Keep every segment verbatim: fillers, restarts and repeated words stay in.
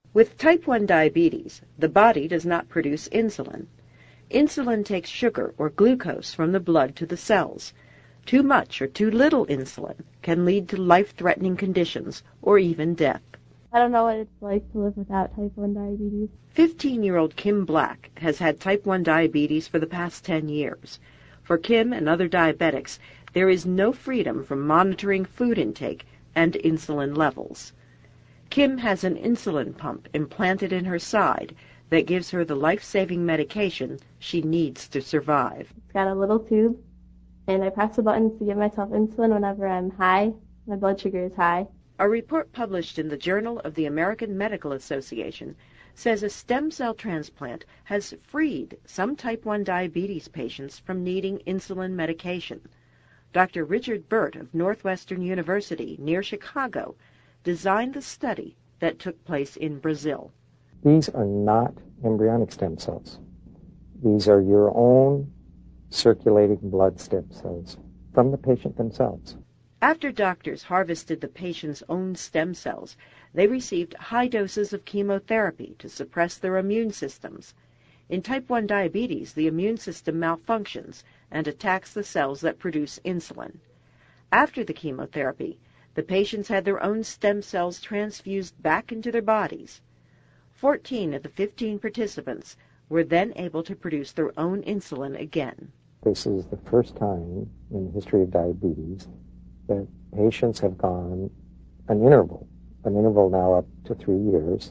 With type one diabetes, the body does not produce insulin. Insulin takes sugar or glucose from the blood to the cells. Too much or too little insulin can lead to life-threatening conditions or even death. I don't know what it's like to live without type one diabetes. fifteen-year-old Kim Black has had type one diabetes for the past ten years. For Kim and other diabetics, there is no freedom from monitoring food intake and insulin levels. Kim has an insulin pump implanted in her side that gives her the life-saving medication she needs to survive. It's got a little tube, and I press the buttons to give myself insulin whenever I'm high. My blood sugar is high. A report published in the Journal of the American Medical Association says a stem cell transplant has freed some type one diabetes patients from needing insulin medication. Doctor Richard Burt of Northwestern University near Chicago designed the study that took place in Brazil. These are not embryonic stem cells. These are your own circulating blood stem cells from the patient themselves. After doctors harvested the patient's own stem cells, they received high doses of chemotherapy to suppress their immune systems. In type one diabetes, the immune system malfunctions and attacks the cells that produce insulin. After the chemotherapy, the patients had their own stem cells transfused back into their bodies. Fourteen of the fifteen participants were then able to produce their own insulin again. This is the first time in the history of diabetes that patients have gone an interval, an interval now up to three years,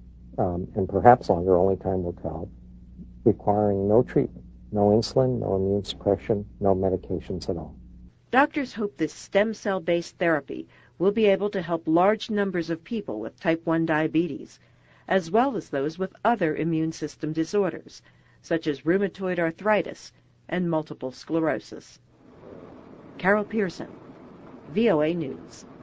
um, and perhaps longer, only time will tell, requiring no treatment, no insulin, no immune suppression, no medications at all. Doctors hope this stem cell-based therapy will be able to help large numbers of people with type one diabetes, as well as those with other immune system disorders, such as rheumatoid arthritis and multiple sclerosis. Carol Pearson, V O A News.